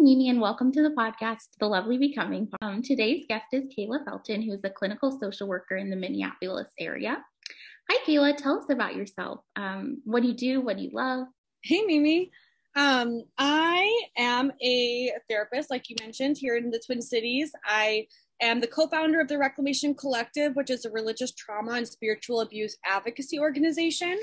Mimi, and welcome to the podcast, The Lovely Becoming. Today's guest is Kayla Felton, who is a clinical social worker in the Minneapolis area. Hi, Kayla. Tell us about yourself. What do you do? What do you love? Hey, Mimi. I am a therapist, like you mentioned, here in the Twin Cities. I am the co-founder of the Reclamation Collective, which is a religious trauma and spiritual abuse advocacy organization.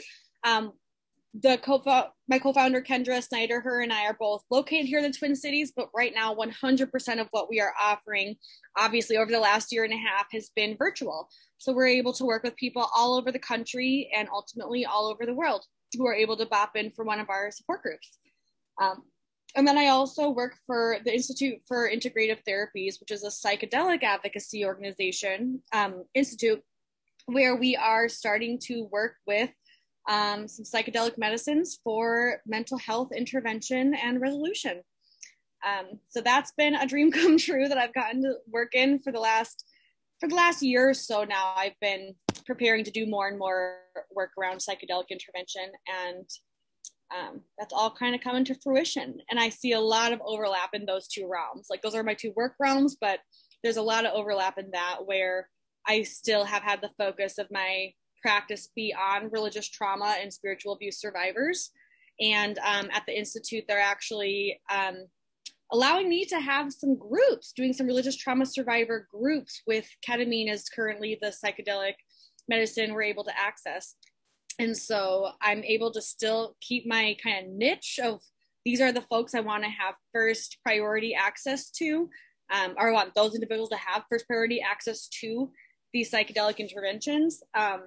My co-founder, Kendra Snyder, her and I are both located here in the Twin Cities, but right now 100% of what we are offering, obviously over the last year and a half, has been virtual. So we're able to work with people all over the country and ultimately all over the world who are able to bop in for one of our support groups. And then I also work for the Institute for Integrative Therapies, which is a psychedelic advocacy organization, institute, where we are starting to work with some psychedelic medicines for mental health intervention and resolution. So that's been a dream come true that I've gotten to work in for the last year or so now. I've been preparing to do more and more work around psychedelic intervention, and that's all kind of coming to fruition. And I see a lot of overlap in those two realms. Like, those are my two work realms, but there's a lot of overlap in that, where I still have had the focus of my practice be on religious trauma and spiritual abuse survivors. And at the Institute, they're actually allowing me to have some groups, doing some religious trauma survivor groups with ketamine as currently the psychedelic medicine we're able to access. And so I'm able to still keep my kind of niche of, these are the folks I want to have first priority access to, or I want those individuals to have first priority access to these psychedelic interventions.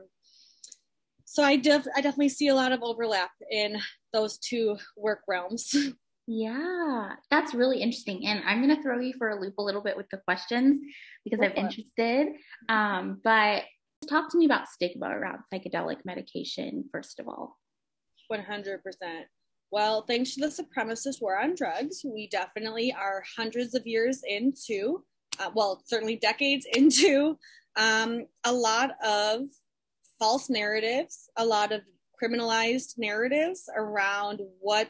So I definitely see a lot of overlap in those two work realms. Yeah, that's really interesting. And I'm going to throw you for a loop a little bit with the questions because I'm interested. But talk to me about stigma around psychedelic medication, first of all. 100%. Well, thanks to the supremacist war on drugs, we definitely are hundreds of years into, certainly decades into, a lot of false narratives, a lot of criminalized narratives around what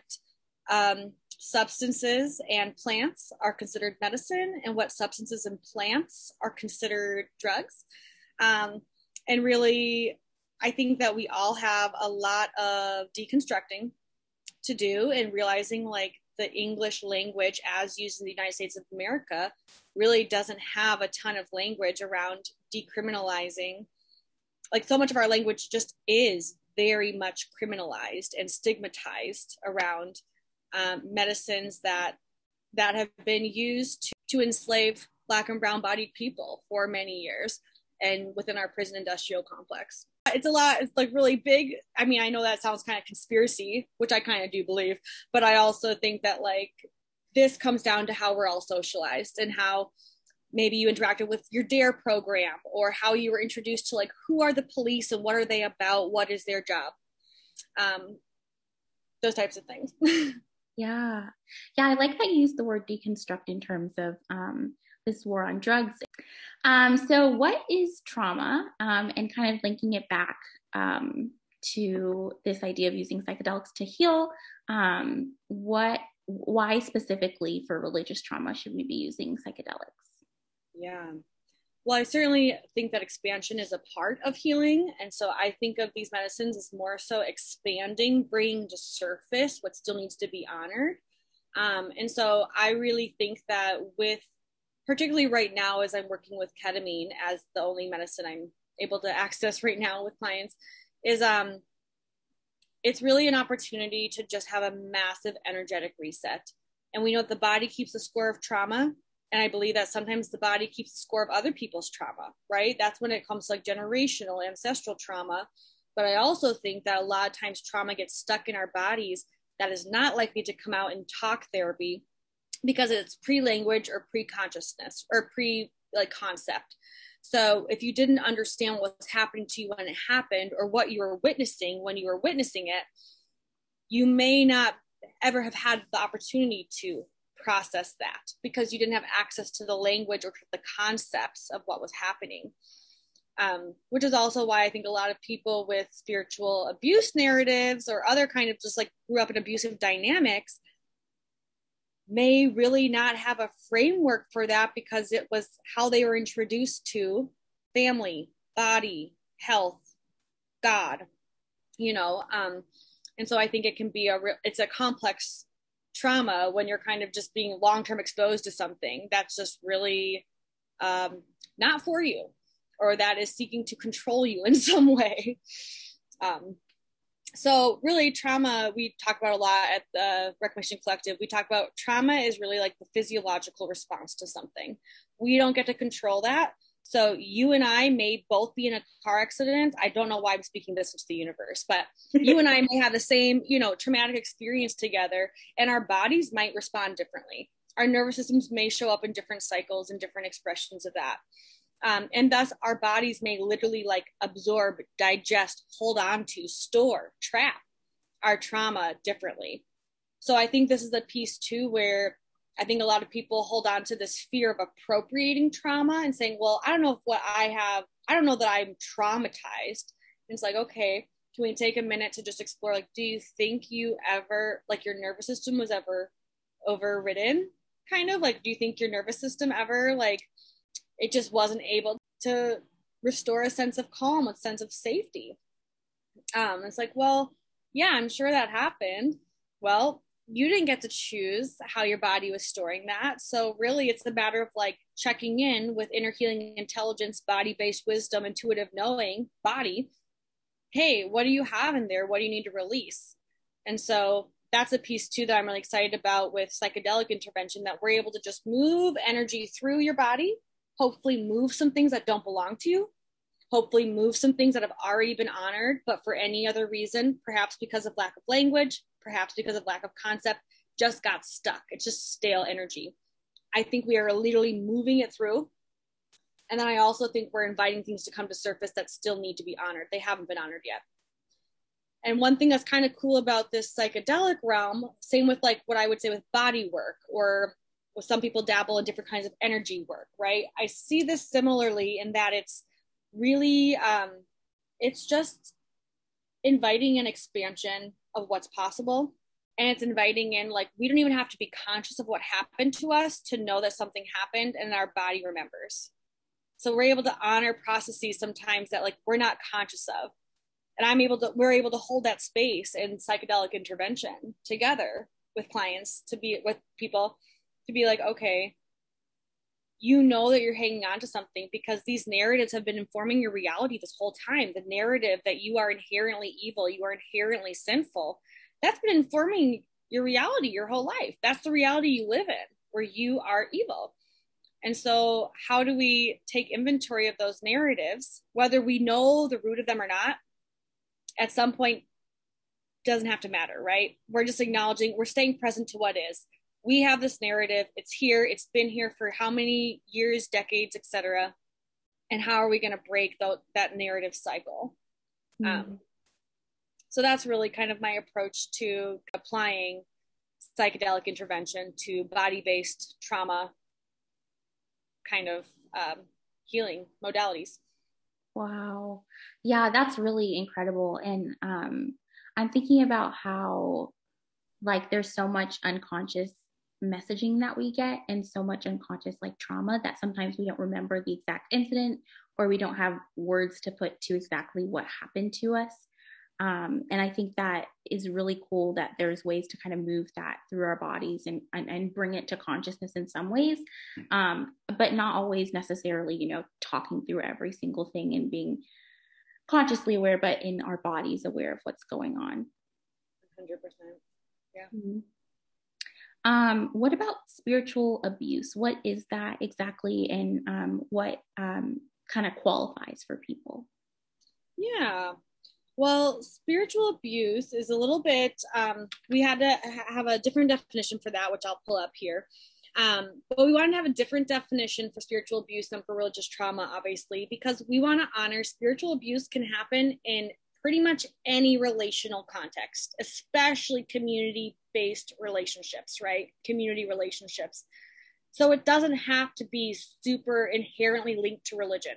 substances and plants are considered medicine and what substances and plants are considered drugs. And really, I think that we all have a lot of deconstructing to do, and realizing like the English language as used in the United States of America really doesn't have a ton of language around decriminalizing. Like, so much of our language just is very much criminalized and stigmatized around medicines that have been used to enslave Black and brown bodied people for many years, and within our prison industrial complex. It's a lot. It's like really big. I mean, I know that sounds kind of conspiracy, which I kind of do believe, but I also think that like this comes down to how we're all socialized and how maybe you interacted with your DARE program, or how you were introduced to like, who are the police and what are they about? What is their job? Those types of things. Yeah. I like that you use the word deconstruct in terms of this war on drugs. So what is trauma, and kind of linking it back to this idea of using psychedelics to heal? Why specifically for religious trauma should we be using psychedelics? Yeah. Well, I certainly think that expansion is a part of healing. And so I think of these medicines as more so expanding, bringing to surface what still needs to be honored. And so I really think that particularly right now, as I'm working with ketamine as the only medicine I'm able to access right now with clients, is it's really an opportunity to just have a massive energetic reset. And we know that the body keeps a score of trauma. And I believe that sometimes the body keeps a score of other people's trauma, right? That's when it comes to like generational, ancestral trauma. But I also think that a lot of times trauma gets stuck in our bodies that is not likely to come out in talk therapy, because it's pre-language or pre-consciousness or concept. So if you didn't understand what's happening to you when it happened, or what you were witnessing when you were witnessing it, you may not ever have had the opportunity to process that, because you didn't have access to the language or to the concepts of what was happening. Which is also why I think a lot of people with spiritual abuse narratives or other kind of just like grew up in abusive dynamics may really not have a framework for that because it was how they were introduced to family, body, health, God, you know. And so I think it can be it's a complex trauma when you're kind of just being long-term exposed to something that's just really not for you, or that is seeking to control you in some way. So really trauma, we talk about a lot at the Reclamation Collective. We talk about trauma is really like the physiological response to something. We don't get to control that. So you and I may both be in a car accident. I don't know why I'm speaking this into the universe, but you and I may have the same, you know, traumatic experience together, and our bodies might respond differently. Our nervous systems may show up in different cycles and different expressions of that. And thus our bodies may literally like absorb, digest, hold on to, store, trap our trauma differently. So I think this is a piece too where I think a lot of people hold on to this fear of appropriating trauma and saying, well, I don't know if what I have, I don't know that I'm traumatized. And it's like, okay, can we take a minute to just explore, like, do you think you ever, like your nervous system was ever overridden? Kind of like, do you think your nervous system ever, like, it just wasn't able to restore a sense of calm, a sense of safety? It's like, well, yeah, I'm sure that happened. Well, you didn't get to choose how your body was storing that. So really it's a matter of like checking in with inner healing intelligence, body-based wisdom, intuitive knowing, body. Hey, what do you have in there? What do you need to release? And so that's a piece too that I'm really excited about with psychedelic intervention, that we're able to just move energy through your body, hopefully move some things that don't belong to you, hopefully move some things that have already been honored, but for any other reason, perhaps because of lack of language, perhaps because of lack of concept, just got stuck. It's just stale energy. I think we are literally moving it through. And then I also think we're inviting things to come to surface that still need to be honored. They haven't been honored yet. And one thing that's kind of cool about this psychedelic realm, same with like what I would say with body work, or with some people dabble in different kinds of energy work, right? I see this similarly in that it's really, it's just inviting an expansion of what's possible. And it's inviting in, like, we don't even have to be conscious of what happened to us to know that something happened and our body remembers. So we're able to honor processes sometimes that like we're not conscious of. And we're able to hold that space in psychedelic intervention together with clients, to be with people, to be like, okay, you know that you're hanging on to something because these narratives have been informing your reality this whole time. The narrative that you are inherently evil, you are inherently sinful, that's been informing your reality your whole life. That's the reality you live in, where you are evil. And so how do we take inventory of those narratives, whether we know the root of them or not? At some point, doesn't have to matter, right? We're just acknowledging, we're staying present to what is. We have this narrative, it's here, it's been here for how many years, decades, etc. And how are we going to break that narrative cycle? Mm-hmm. So that's really kind of my approach to applying psychedelic intervention to body-based trauma kind of healing modalities. Wow. Yeah, that's really incredible. And I'm thinking about how, like, there's so much unconscious messaging that we get, and so much unconscious like trauma, that sometimes we don't remember the exact incident, or we don't have words to put to exactly what happened to us. And I think that is really cool that there's ways to kind of move that through our bodies and bring it to consciousness in some ways, but not always necessarily, you know, talking through every single thing and being consciously aware, but in our bodies aware of what's going on. 100%. Yeah. Mm-hmm. What about spiritual abuse? What is that exactly, and what kind of qualifies for people? Yeah. Well, spiritual abuse is a little bit, we had to have a different definition for that, which I'll pull up here. But we wanted to have a different definition for spiritual abuse than for religious trauma, obviously, because we want to honor spiritual abuse can happen in pretty much any relational context, especially community-based relationships, right? Community relationships. So it doesn't have to be super inherently linked to religion.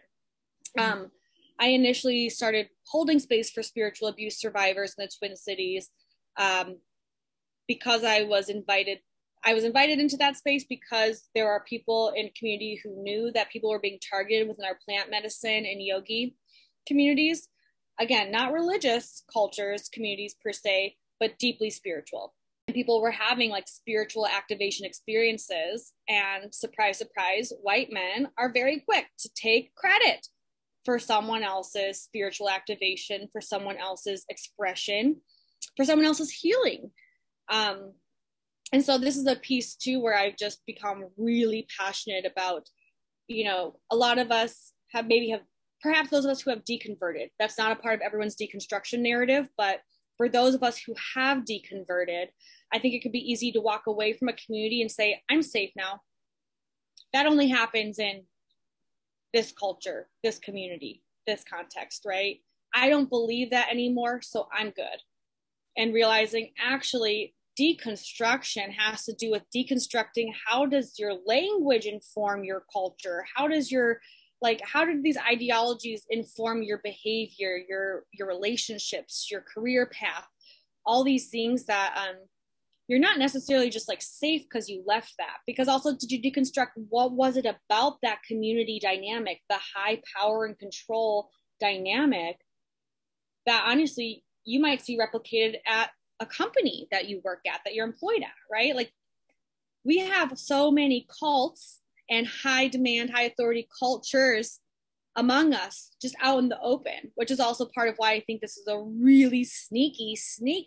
I initially started holding space for spiritual abuse survivors in the Twin Cities because I was invited I was invited into that space because there are people in community who knew that people were being targeted within our plant medicine and yogi communities. Again, not religious cultures, communities per se, but deeply spiritual. And people were having like spiritual activation experiences. And surprise, surprise, white men are very quick to take credit for someone else's spiritual activation, for someone else's expression, for someone else's healing. And so this is a piece too where I've just become really passionate about, a lot of us have perhaps those of us who have deconverted. That's not a part of everyone's deconstruction narrative, but for those of us who have deconverted, I think it could be easy to walk away from a community and say, I'm safe now. That only happens in this culture, this community, this context, right? I don't believe that anymore, so I'm good. And realizing actually deconstruction has to do with deconstructing how does your language inform your culture? How did these ideologies inform your behavior, your relationships, your career path, all these things that you're not necessarily just like safe because you left that. Because also, did you deconstruct what was it about that community dynamic, the high power and control dynamic that honestly you might see replicated at a company that you work at, that you're employed at, right? Like we have so many cults and high demand, high authority cultures among us just out in the open, which is also part of why I think this is a really sneaky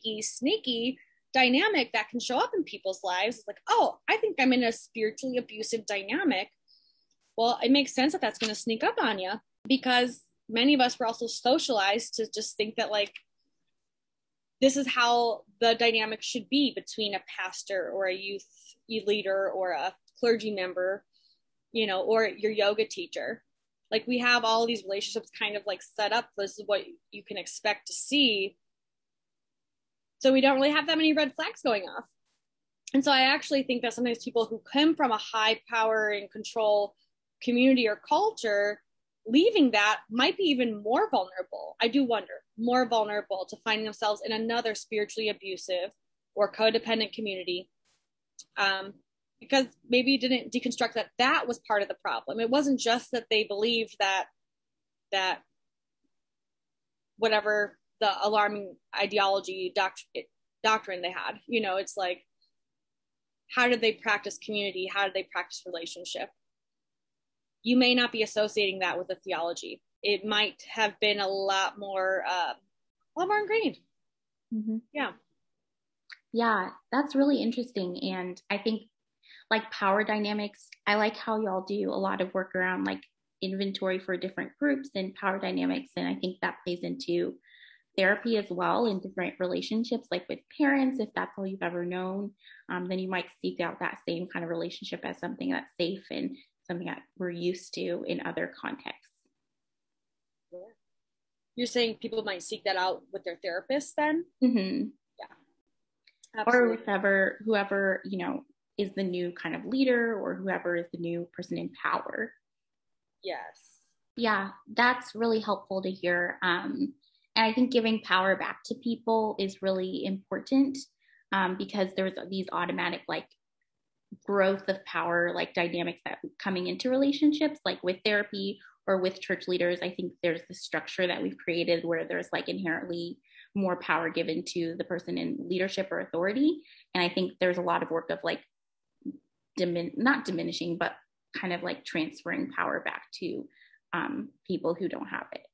dynamic that can show up in people's lives. It's like, oh, I think I'm in a spiritually abusive dynamic. Well, it makes sense that that's going to sneak up on you because many of us were also socialized to just think that like, this is how the dynamic should be between a pastor or a youth leader or a clergy member, or your yoga teacher. Like we have all of these relationships kind of like set up. This is what you can expect to see. So we don't really have that many red flags going off. And so I actually think that sometimes people who come from a high power and control community or culture, leaving that might be even more vulnerable. I do wonder, more vulnerable to finding themselves in another spiritually abusive or codependent community. Because maybe didn't deconstruct that was part of the problem. It wasn't just that they believed that whatever the alarming ideology doctrine they had, it's like, how did they practice community? How did they practice relationship? You may not be associating that with a theology. It might have been a lot more ingrained. Mm-hmm. Yeah. Yeah, that's really interesting. And I think like power dynamics, I like how y'all do a lot of work around like inventory for different groups and power dynamics. And I think that plays into therapy as well in different relationships, like with parents, if that's all you've ever known, then you might seek out that same kind of relationship as something that's safe and something that we're used to in other contexts. Yeah. You're saying people might seek that out with their therapist then? Mm-hmm. Yeah. Absolutely. Or with whoever, is the new kind of leader or whoever is the new person in power. Yes. Yeah, that's really helpful to hear. And I think giving power back to people is really important because there's these automatic like growth of power, like dynamics that coming into relationships, like with therapy or with church leaders. I think there's this structure that we've created where there's like inherently more power given to the person in leadership or authority. And I think there's a lot of work of like not diminishing, but kind of like transferring power back to people who don't have it.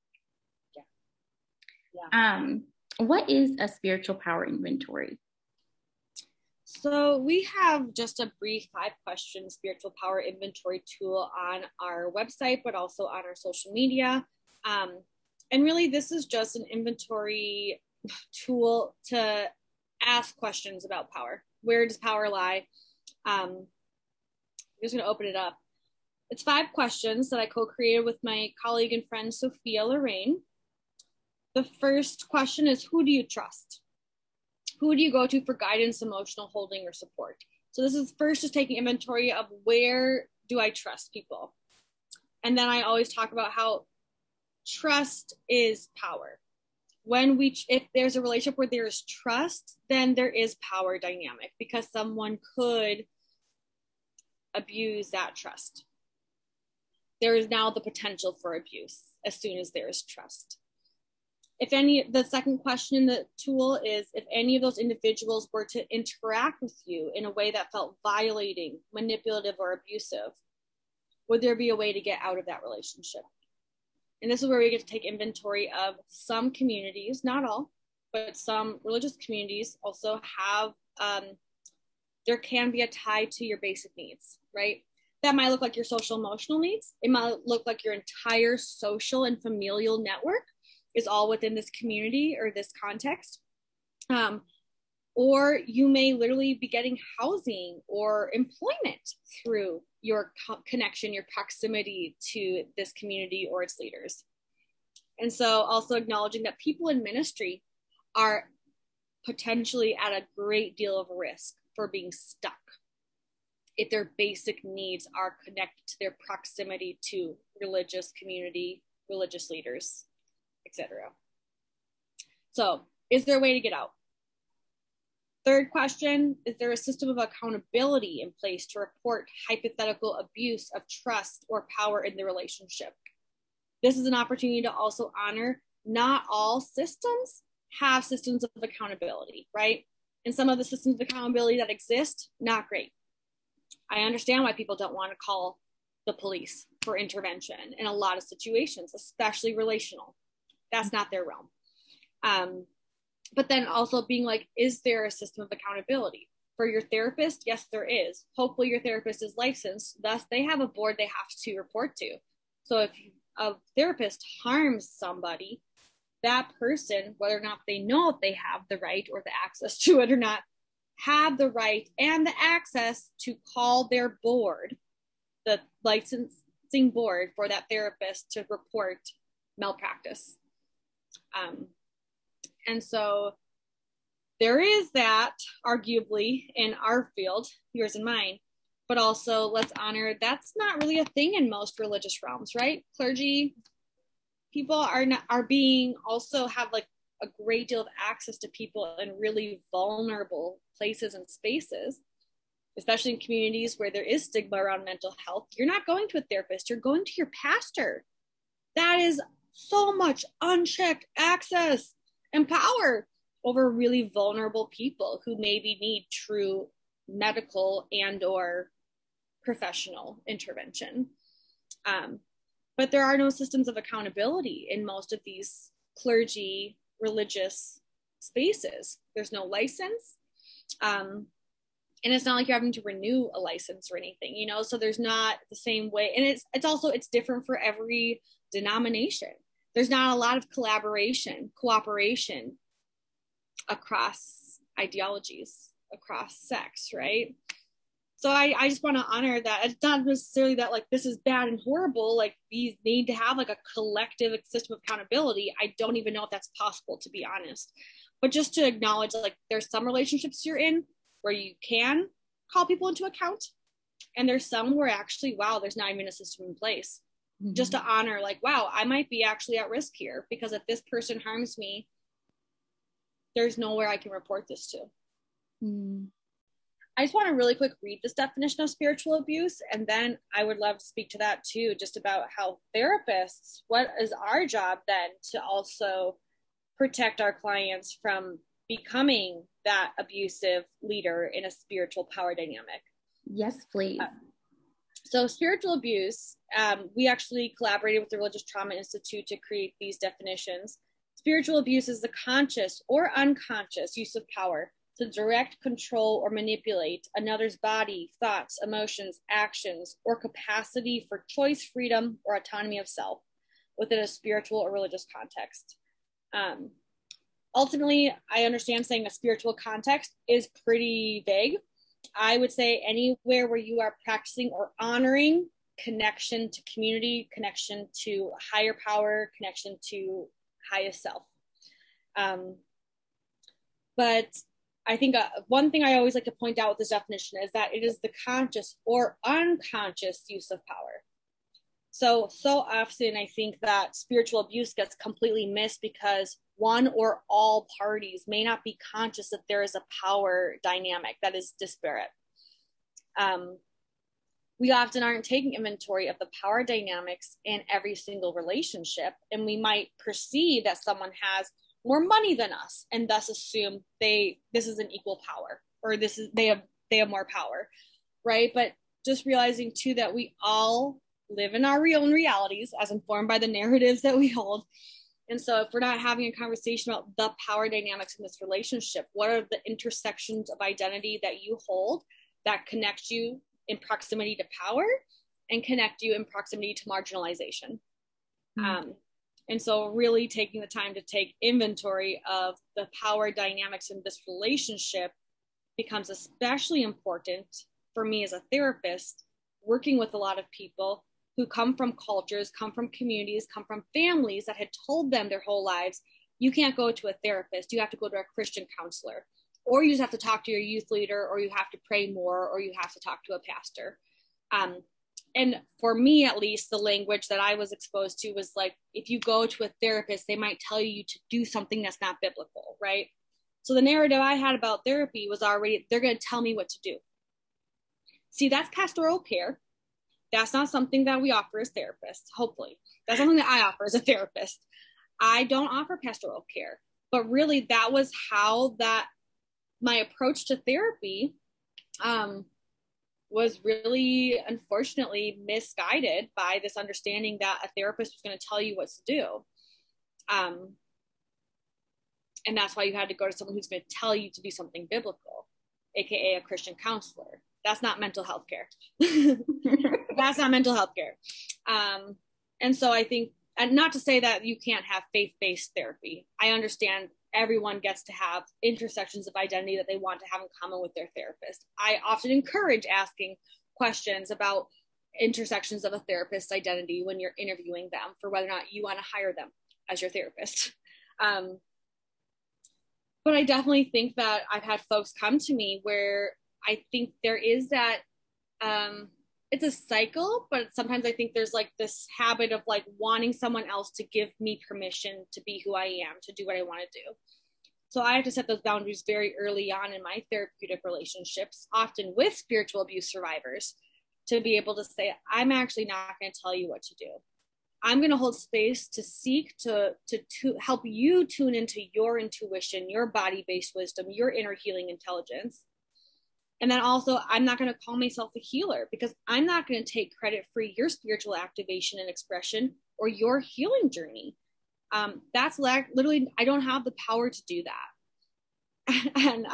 Yeah. What is a spiritual power inventory? So we have just a brief 5-question spiritual power inventory tool on our website, but also on our social media. And really, this is just an inventory tool to ask questions about power. Where does power lie? I'm just going to open it up. It's 5 questions that I co-created with my colleague and friend, Sophia Lorraine. The first question is, who do you trust? Who do you go to for guidance, emotional holding, or support? So this is first just taking inventory of where do I trust people? And then I always talk about how trust is power. if there's a relationship where there's trust, then there is power dynamic, because someone could abuse that trust. There is now the potential for abuse as soon as there is trust. The second question in the tool is, if any of those individuals were to interact with you in a way that felt violating, manipulative, or abusive, would there be a way to get out of that relationship? And this is where we get to take inventory of some communities, not all, but some religious communities also have, there can be a tie to your basic needs, right? That might look like your social emotional needs. It might look like your entire social and familial network is all within this community or this context. Or you may literally be getting housing or employment through your connection, your proximity to this community or its leaders. And so also acknowledging that people in ministry are potentially at a great deal of risk for being stuck if their basic needs are connected to their proximity to religious community, religious leaders, etc. So, is there a way to get out? Third question, is there a system of accountability in place to report hypothetical abuse of trust or power in the relationship? This is an opportunity to also honor not all systems have systems of accountability, right? And some of the systems of accountability that exist, not great. I understand why people don't want to call the police for intervention in a lot of situations, especially relational. That's not their realm. But then also being like, is there a system of accountability? For your therapist, yes, there is. Hopefully your therapist is licensed, thus they have a board they have to report to. So if a therapist harms somebody, that person, whether or not they know if they have the right or the access to it or not, have the right and the access to call their board, the licensing board for that therapist, to report malpractice. And so there is that, arguably, in our field, yours and mine, but also let's honor that's not really a thing in most religious realms, right? Clergy people are being also have like a great deal of access to people in really vulnerable places and spaces, especially in communities where there is stigma around mental health. You're not going to a therapist, you're going to your pastor. That is so much unchecked access and power over really vulnerable people who maybe need true medical and or professional intervention. But there are no systems of accountability in most of these clergy religious spaces. There's no license. And it's not like you're having to renew a license or anything, you know, so there's not the same way. And it's different for every denomination. There's not a lot of cooperation across ideologies, across sects, right? So I just want to honor that. It's not necessarily that like this is bad and horrible, like we need to have like a collective system of accountability. I don't even know if that's possible, to be honest. But just to acknowledge like there's some relationships you're in where you can call people into account, and there's some where actually, wow, there's not even a system in place. Mm-hmm. Just to honor like, wow, I might be actually at risk here, because if this person harms me, there's nowhere I can report this to. Mm. I just want to really quick read this definition of spiritual abuse, and then I would love to speak to that too, just about how therapists, what is our job then to also protect our clients from becoming that abusive leader in a spiritual power dynamic. Yes, please. So spiritual abuse, we actually collaborated with the Religious Trauma Institute to create these definitions. Spiritual abuse is the conscious or unconscious use of power to direct, control, or manipulate another's body, thoughts, emotions, actions, or capacity for choice, freedom, or autonomy of self within a spiritual or religious context. Ultimately, I understand saying a spiritual context is pretty vague. I would say anywhere where you are practicing or honoring connection to community, connection to higher power, connection to highest self. But I think one thing I always like to point out with this definition is that it is the conscious or unconscious use of power. So often I think that spiritual abuse gets completely missed because one or all parties may not be conscious that there is a power dynamic that is disparate. We often aren't taking inventory of the power dynamics in every single relationship, and we might perceive that someone has more money than us and thus assume this is an equal power, or they have more power, right? But just realizing too that we all live in our own realities as informed by the narratives that we hold. And so if we're not having a conversation about the power dynamics in this relationship, what are the intersections of identity that you hold that connect you in proximity to power and connect you in proximity to marginalization? And so really taking the time to take inventory of the power dynamics in this relationship becomes especially important for me as a therapist, working with a lot of people who come from cultures, come from communities, come from families that had told them their whole lives, you can't go to a therapist, you have to go to a Christian counselor, or you just have to talk to your youth leader, or you have to pray more, or you have to talk to a pastor. And for me, at least, the language that I was exposed to was like, if you go to a therapist, they might tell you to do something that's not biblical, right? So the narrative I had about therapy was already, they're going to tell me what to do. See, that's pastoral care. That's not something that we offer as therapists, hopefully. That's something that I offer as a therapist. I don't offer pastoral care, but really that was how that my approach to therapy was really, unfortunately, misguided by this understanding that a therapist was going to tell you what to do. And that's why you had to go to someone who's going to tell you to do something biblical, AKA a Christian counselor. That's not mental health care. That's not mental health care. And so I think, and not to say that you can't have faith-based therapy. I understand everyone gets to have intersections of identity that they want to have in common with their therapist. I often encourage asking questions about intersections of a therapist's identity when you're interviewing them for whether or not you want to hire them as your therapist. But I definitely think that I've had folks come to me where I think there is that, it's a cycle, but sometimes I think there's like this habit of like wanting someone else to give me permission to be who I am, to do what I want to do. So I have to set those boundaries very early on in my therapeutic relationships, often with spiritual abuse survivors, to be able to say, I'm actually not going to tell you what to do. I'm going to hold space to seek to help you tune into your intuition, your body-based wisdom, your inner healing intelligence. And then also, I'm not going to call myself a healer because I'm not going to take credit for your spiritual activation and expression or your healing journey. That's literally, I don't have the power to do that. And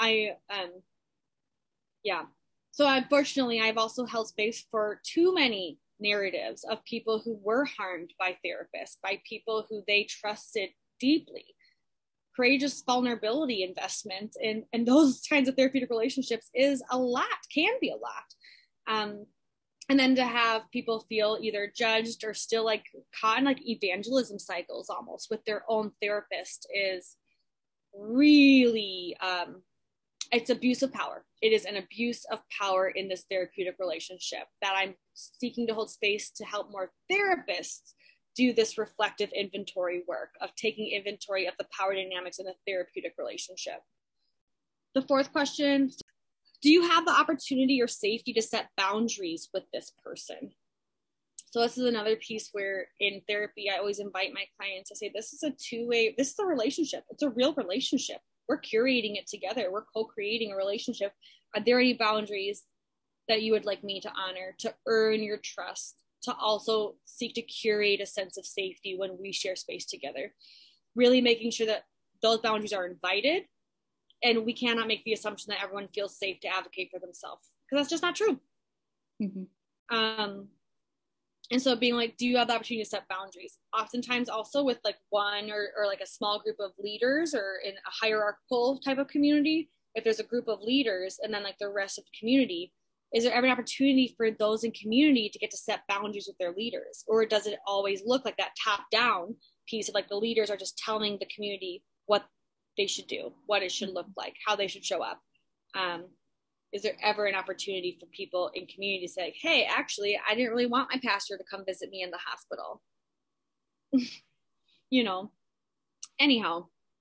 So unfortunately, I've also held space for too many narratives of people who were harmed by therapists, by people who they trusted deeply. Courageous vulnerability investment in those kinds of therapeutic relationships is a lot, can be a lot. And then to have people feel either judged or still like caught in like evangelism cycles almost with their own therapist is really, it's abuse of power. It is an abuse of power in this therapeutic relationship that I'm seeking to hold space to help more therapists do this reflective inventory work of taking inventory of the power dynamics in a therapeutic relationship. The fourth question, do you have the opportunity or safety to set boundaries with this person? So this is another piece where in therapy, I always invite my clients to say, this is a two-way, this is a relationship. It's a real relationship. We're curating it together. We're co-creating a relationship. Are there any boundaries that you would like me to honor to earn your trust, to also seek to curate a sense of safety when we share space together? Really making sure that those boundaries are invited, and we cannot make the assumption that everyone feels safe to advocate for themselves, because that's just not true. Mm-hmm. And so being like, do you have the opportunity to set boundaries? Oftentimes also with like one or like a small group of leaders, or in a hierarchical type of community, if there's a group of leaders and then like the rest of the community, is there ever an opportunity for those in community to get to set boundaries with their leaders? Or does it always look like that top down piece of like the leaders are just telling the community what they should do, what it should look like, how they should show up? Is there ever an opportunity for people in community to say, hey, actually, I didn't really want my pastor to come visit me in the hospital? You know, anyhow,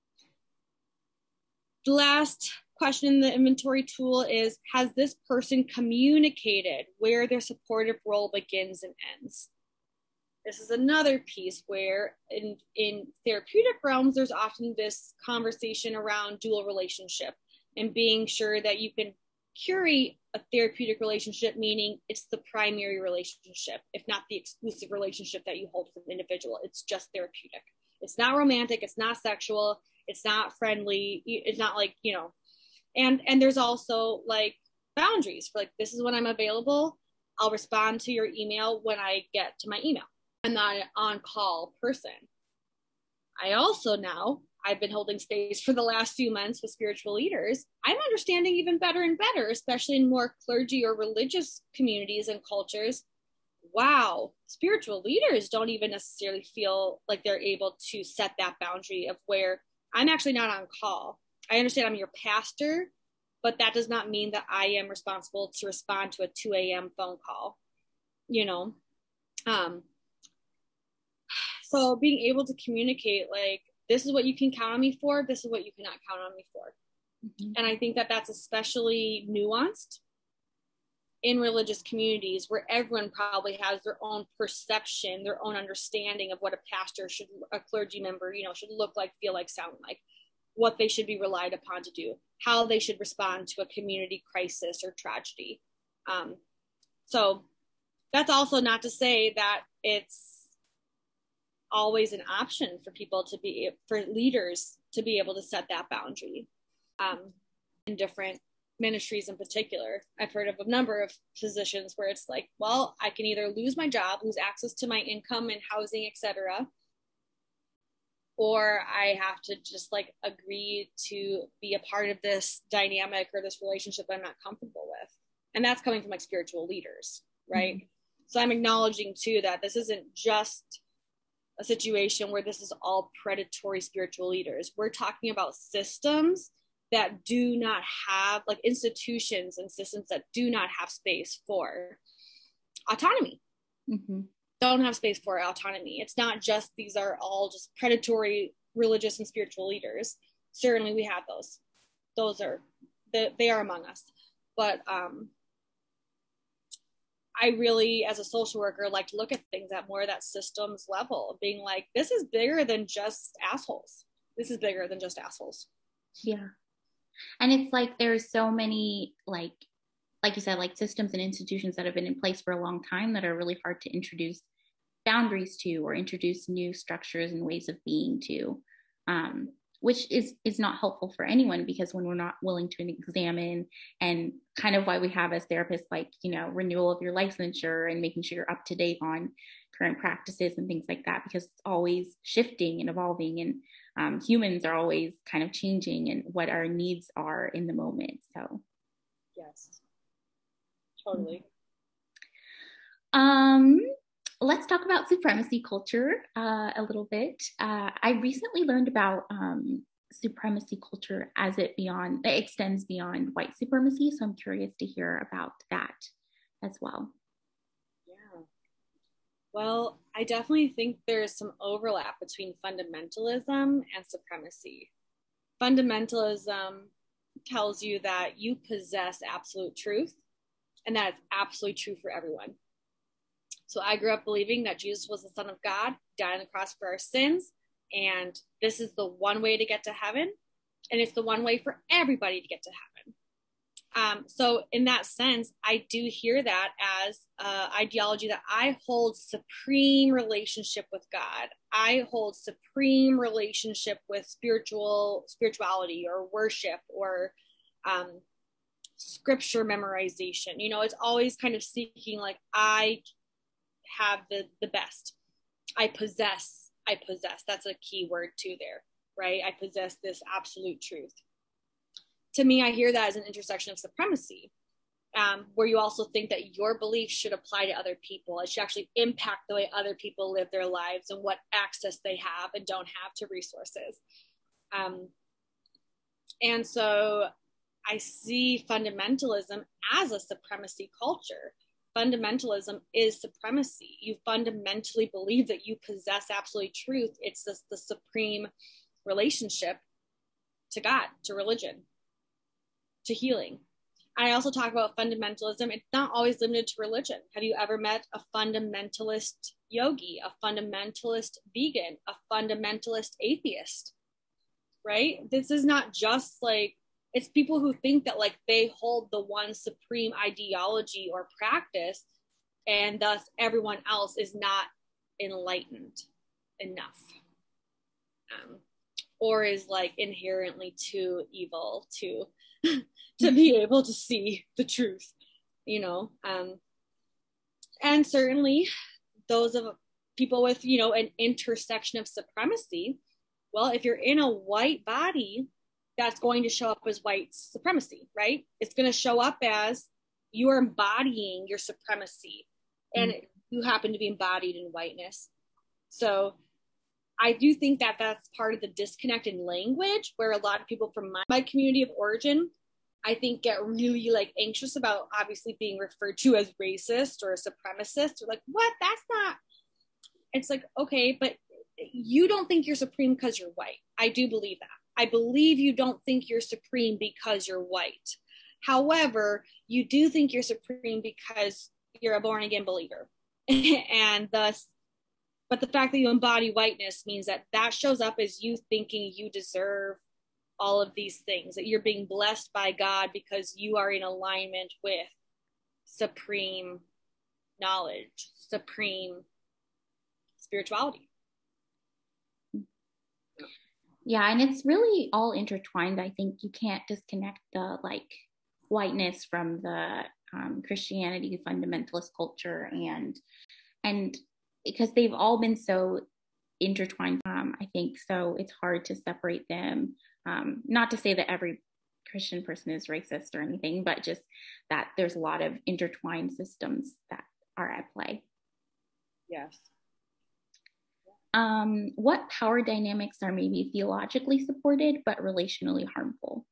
The last question in the inventory tool is, has this person communicated where their supportive role begins and ends? This is another piece where in therapeutic realms, there's often this conversation around dual relationship and being sure that you can curate a therapeutic relationship, meaning it's the primary relationship, if not the exclusive relationship that you hold with an individual. It's just therapeutic. It's not romantic. It's not sexual. It's not friendly. It's not like, you know, and there's also like boundaries for like, this is when I'm available. I'll respond to your email when I get to my email. I'm not an on-call person. I also now, I've been holding space for the last few months with spiritual leaders. I'm understanding even better and better, especially in more clergy or religious communities and cultures. Wow, spiritual leaders don't even necessarily feel like they're able to set that boundary of where I'm actually not on call. I understand I'm your pastor, but that does not mean that I am responsible to respond to a 2 a.m. phone call, you know? So being able to communicate, like, this is what you can count on me for, this is what you cannot count on me for. Mm-hmm. And I think that that's especially nuanced in religious communities where everyone probably has their own perception, their own understanding of what a pastor should, a clergy member, you know, should look like, feel like, sound like, what they should be relied upon to do, how they should respond to a community crisis or tragedy. So that's also not to say that it's always an option for people to be, for leaders to be able to set that boundary. In different ministries in particular, I've heard of a number of positions where it's like, well, I can either lose my job, lose access to my income and housing, etc., or I have to just like agree to be a part of this dynamic or this relationship I'm not comfortable with. And that's coming from like spiritual leaders, right? Mm-hmm. So I'm acknowledging too that this isn't just a situation where this is all predatory spiritual leaders. We're talking about systems that do not have, like, institutions and systems that do not have space for autonomy. Mm-hmm. Don't have space for autonomy. It's not just, these are all just predatory religious and spiritual leaders. Certainly we have those. Those are, they are among us. But I really, as a social worker, like to look at things at more of that systems level, being like, this is bigger than just assholes. This is bigger than just assholes. Yeah. And it's like, there's so many, like you said, like systems and institutions that have been in place for a long time that are really hard to introduce boundaries to, or introduce new structures and ways of being to, which is not helpful for anyone, because when we're not willing to examine, and kind of why we have as therapists, like, you know, renewal of your licensure and making sure you're up to date on current practices and things like that, because it's always shifting and evolving, and humans are always kind of changing and what our needs are in the moment. So yes, totally. Let's talk about supremacy culture a little bit. I recently learned about supremacy culture as it extends beyond white supremacy. So I'm curious to hear about that as well. Yeah. Well, I definitely think there's some overlap between fundamentalism and supremacy. Fundamentalism tells you that you possess absolute truth, and that it's absolutely true for everyone. So I grew up believing that Jesus was the Son of God, died on the cross for our sins, and this is the one way to get to heaven, and it's the one way for everybody to get to heaven. So in that sense, I do hear that as ideology that I hold supreme relationship with God. I hold supreme relationship with spirituality or worship or scripture memorization. You know, it's always kind of seeking, like, I have the best. I possess. That's a key word too there, right? I possess this absolute truth. To me, I hear that as an intersection of supremacy, where you also think that your beliefs should apply to other people. It should actually impact the way other people live their lives and what access they have and don't have to resources. And so I see fundamentalism as a supremacy culture. Fundamentalism is supremacy. You fundamentally believe that you possess absolute truth. It's the supreme relationship. to God, to religion, to healing. I also talk about fundamentalism. It's not always limited to religion. Have you ever met a fundamentalist yogi, a fundamentalist vegan, a fundamentalist atheist? Right? This is not just like, it's people who think that like they hold the one supreme ideology or practice, and thus everyone else is not enlightened enough, or is like inherently too evil to to be able to see the truth, you know. And certainly those of people with, you know, an intersection of supremacy. Well, if you're in a white body, that's going to show up as white supremacy, right? It's going to show up as you are embodying your supremacy, and you happen to be embodied in whiteness. So I do think that that's part of the disconnect in language, where a lot of people from my community of origin, I think, get really like anxious about obviously being referred to as racist or a supremacist, or like, what? That's not. It's like, okay, but you don't think you're supreme because you're white. I do believe that. I believe you don't think you're supreme because you're white. However, you do think you're supreme because you're a born again believer. And thus, but the fact that you embody whiteness means that that shows up as you thinking you deserve all of these things, that you're being blessed by God because you are in alignment with supreme knowledge, supreme spirituality. Yeah, and it's really all intertwined. I think you can't disconnect the like whiteness from the Christianity fundamentalist culture, and because they've all been so intertwined, I think so it's hard to separate them. Not to say that every Christian person is racist or anything, but just that there's a lot of intertwined systems that are at play. Yes. What power dynamics are maybe theologically supported but relationally harmful?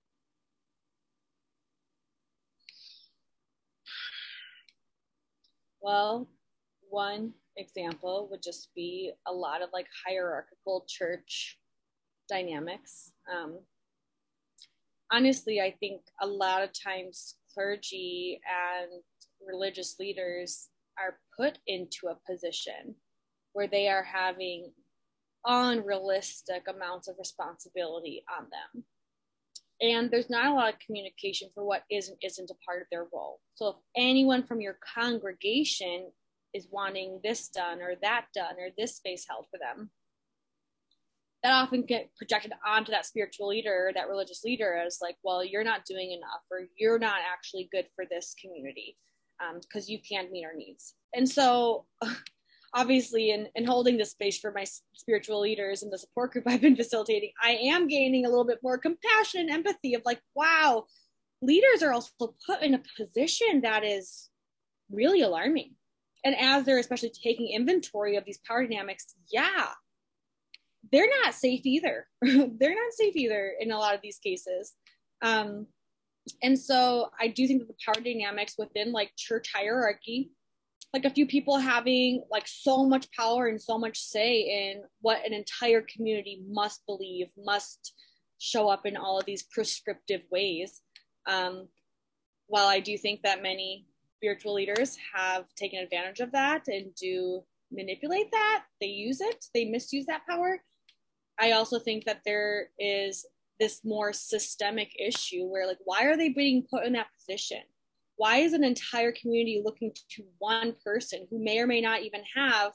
Well, one example would just be a lot of like hierarchical church dynamics. Honestly, I think a lot of times clergy and religious leaders are put into a position where they are having unrealistic amounts of responsibility on them. And there's not a lot of communication for what is and isn't a part of their role. So if anyone from your congregation is wanting this done or that done or this space held for them, that often get projected onto that spiritual leader or that religious leader as like, well, you're not doing enough, or you're not actually good for this community because you can't meet our needs. And so obviously in holding this space for my spiritual leaders and the support group I've been facilitating, I am gaining a little bit more compassion and empathy of like, wow, leaders are also put in a position that is really alarming. And as they're especially taking inventory of these power dynamics, yeah, they're not safe either. They're not safe either in a lot of these cases. And so I do think that the power dynamics within like church hierarchy, like a few people having like so much power and so much say in what an entire community must believe, must show up in all of these prescriptive ways. While I do think that many spiritual leaders have taken advantage of that and do manipulate that, they use it, they misuse that power, I also think that there is this more systemic issue where like, why are they being put in that position? Why is an entire community looking to one person who may or may not even have,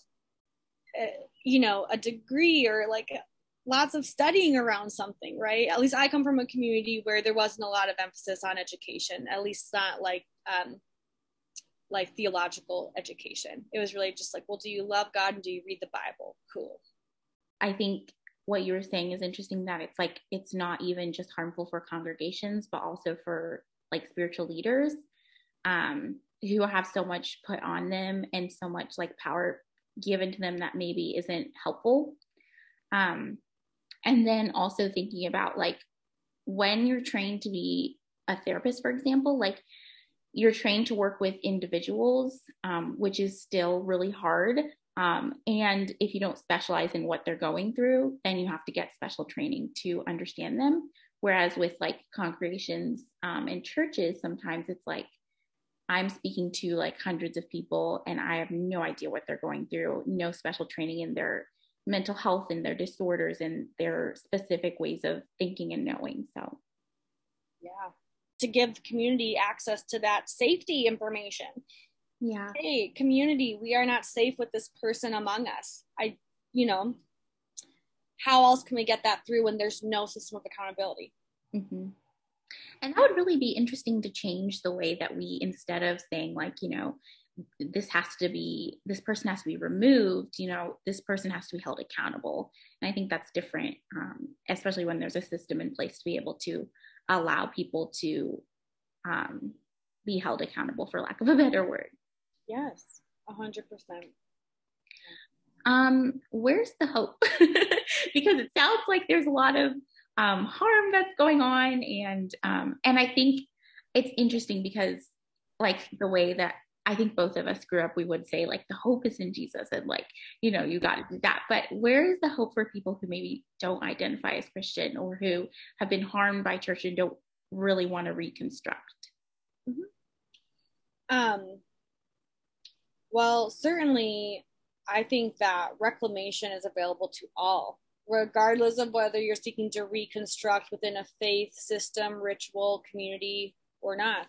a degree or like lots of studying around something, right? At least I come from a community where there wasn't a lot of emphasis on education, at least not like theological education. It was really just like, well, do you love God and do you read the Bible? Cool. I think what you were saying is interesting, that it's like, it's not even just harmful for congregations, but also for like spiritual leaders who have so much put on them and so much like power given to them that maybe isn't helpful. And then also thinking about like when you're trained to be a therapist, for example, like you're trained to work with individuals, which is still really hard. And if you don't specialize in what they're going through, then you have to get special training to understand them. Whereas with like congregations and churches, sometimes it's like I'm speaking to like hundreds of people and I have no idea what they're going through, no special training in their mental health and their disorders and their specific ways of thinking and knowing. So, yeah, to give the community access to that safety information. Yeah. Hey, community, we are not safe with this person among us. You know, how else can we get that through when there's no system of accountability? Mm-hmm. And that would really be interesting to change the way that we, instead of saying like, this person has to be removed, this person has to be held accountable. And I think that's different, especially when there's a system in place to be able to allow people to be held accountable, for lack of a better word. Yes, 100%. Where's the hope? Because it sounds like there's a lot of harm that's going on, and I think it's interesting because, like, the way that I think both of us grew up, we would say like the hope is in Jesus, and like, you got to do that. But where is the hope for people who maybe don't identify as Christian or who have been harmed by church and don't really want to reconstruct? Mm-hmm. Well, certainly, I think that reclamation is available to all, regardless of whether you're seeking to reconstruct within a faith system, ritual, community, or not.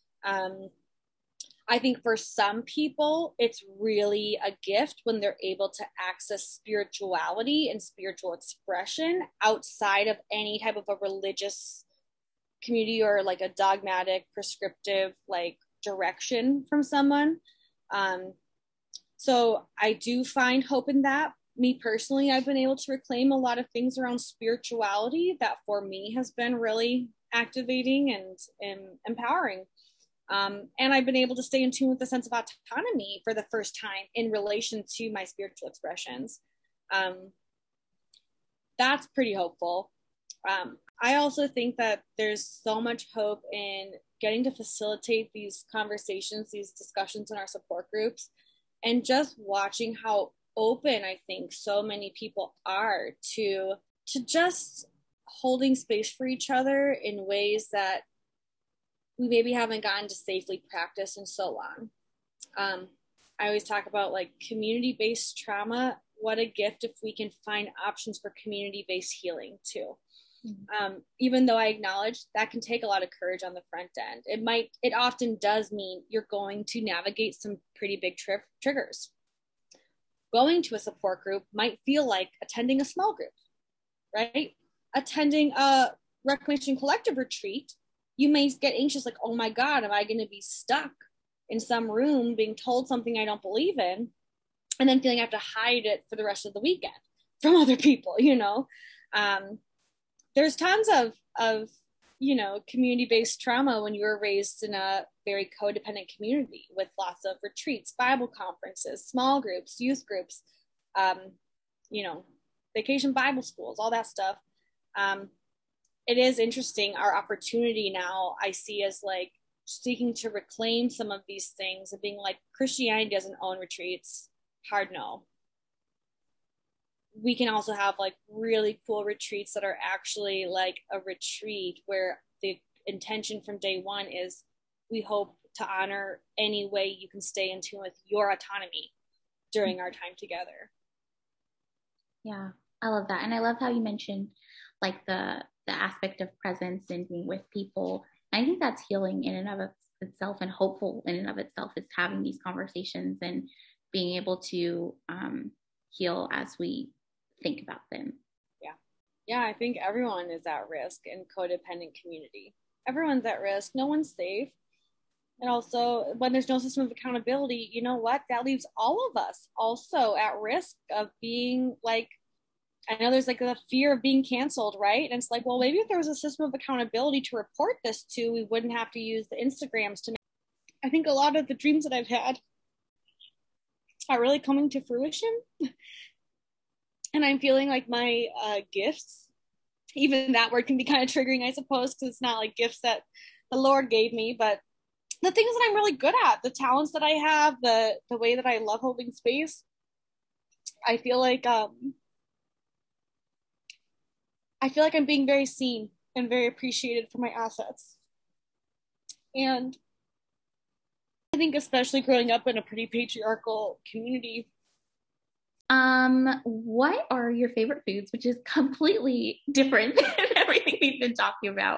I think for some people, it's really a gift when they're able to access spirituality and spiritual expression outside of any type of a religious community or like a dogmatic, prescriptive, like direction from someone. So I do find hope in that. Me personally, I've been able to reclaim a lot of things around spirituality that for me has been really activating and empowering. And I've been able to stay in tune with the sense of autonomy for the first time in relation to my spiritual expressions. That's pretty hopeful. I also think that there's so much hope in getting to facilitate these conversations, these discussions in our support groups, and just watching how open I think so many people are to just holding space for each other in ways that we maybe haven't gotten to safely practice in so long. I always talk about like community-based trauma. What a gift if we can find options for community-based healing too. Even though I acknowledge that can take a lot of courage on the front end. It often does mean you're going to navigate some pretty big triggers. Going to a support group might feel like attending a small group, right? Attending a Reclamation Collective retreat, you may get anxious, like, oh my God, am I going to be stuck in some room being told something I don't believe in, and then feeling I have to hide it for the rest of the weekend from other people, There's tons of community-based trauma when you were raised in a very codependent community with lots of retreats, Bible conferences, small groups, youth groups, vacation Bible schools, all that stuff. It is interesting. Our opportunity now I see as like seeking to reclaim some of these things and being like, Christianity doesn't own retreats. Hard no. We can also have like really cool retreats that are actually like a retreat where the intention from day one is we hope to honor any way you can stay in tune with your autonomy during our time together. Yeah, I love that. And I love how you mentioned like the aspect of presence and being with people. And I think that's healing in and of itself, and hopeful in and of itself, is having these conversations and being able to heal as we think about them. Yeah, I think everyone is at risk in codependent community. Everyone's at risk. No one's safe. And also, when there's no system of accountability, you know what? That leaves all of us also at risk of being like, I know there's like the fear of being canceled, right? And it's like, well, maybe if there was a system of accountability to report this to, we wouldn't have to use the Instagrams to make. I think a lot of the dreams that I've had are really coming to fruition. And I'm feeling like my gifts, even that word can be kind of triggering, I suppose, because it's not like gifts that the Lord gave me, but the things that I'm really good at, the talents that I have, the way that I love holding space. I feel like I'm being very seen and very appreciated for my assets. And I think especially growing up in a pretty patriarchal community. What are your favorite foods, which is completely different than everything we've been talking about?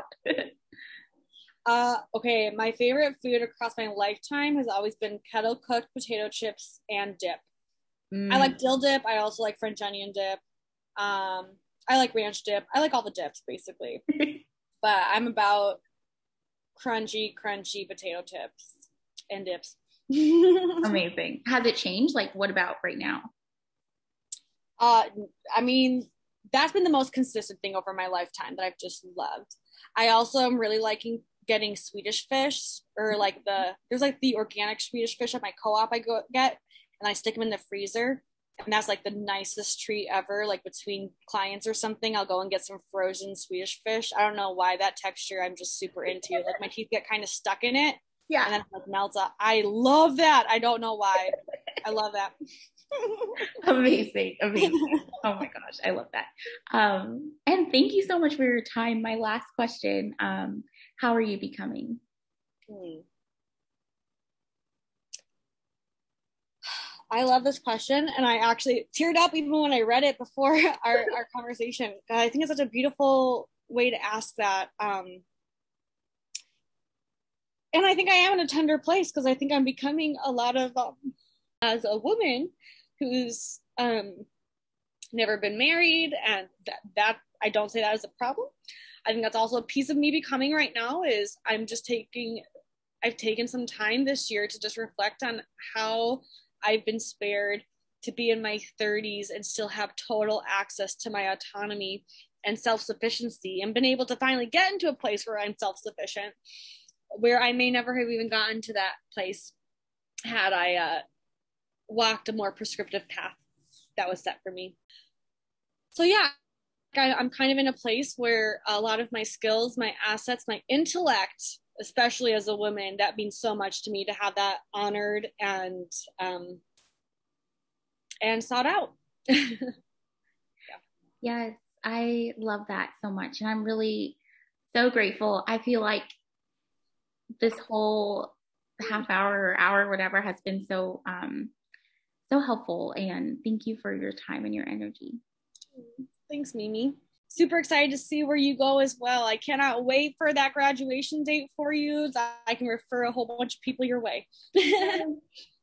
Okay, my favorite food across my lifetime has always been kettle cooked potato chips and dip. I like dill dip. I also like French onion dip. I like ranch dip. I like all the dips basically. But I'm about crunchy potato chips and dips. Amazing. Has it changed? Like, what about right now? I mean, that's been the most consistent thing over my lifetime that I've just loved. I also am really liking getting Swedish fish, or like there's like the organic Swedish fish at my co-op I go get, and I stick them in the freezer. And that's like the nicest treat ever. Like between clients or something, I'll go and get some frozen Swedish fish. I don't know why that texture I'm just super into. Like my teeth get kind of stuck in it. Yeah. And then it like melts up. I love that. I don't know why. I love that. Amazing. Amazing. Oh my gosh, I love that. And thank you so much for your time. My last question, how are you becoming? I love this question, and I actually teared up even when I read it before our conversation. I think it's such a beautiful way to ask that. And I think I am in a tender place because I think I'm becoming a lot of, as a woman who's never been married, and that I don't say that as a problem. I think that's also a piece of me becoming right now is I've taken some time this year to just reflect on how I've been spared to be in my 30s and still have total access to my autonomy and self-sufficiency, and been able to finally get into a place where I'm self-sufficient, where I may never have even gotten to that place had I walked a more prescriptive path that was set for me. So yeah, I'm kind of in a place where a lot of my skills, my assets, my intellect, especially as a woman, that means so much to me to have that honored and sought out. Yeah. Yes, I love that so much. And I'm really so grateful. I feel like this whole half hour or hour, whatever, has been so helpful. And thank you for your time and your energy. Thanks, Mimi. Super excited to see where you go as well. I cannot wait for that graduation date for you, that I can refer a whole bunch of people your way.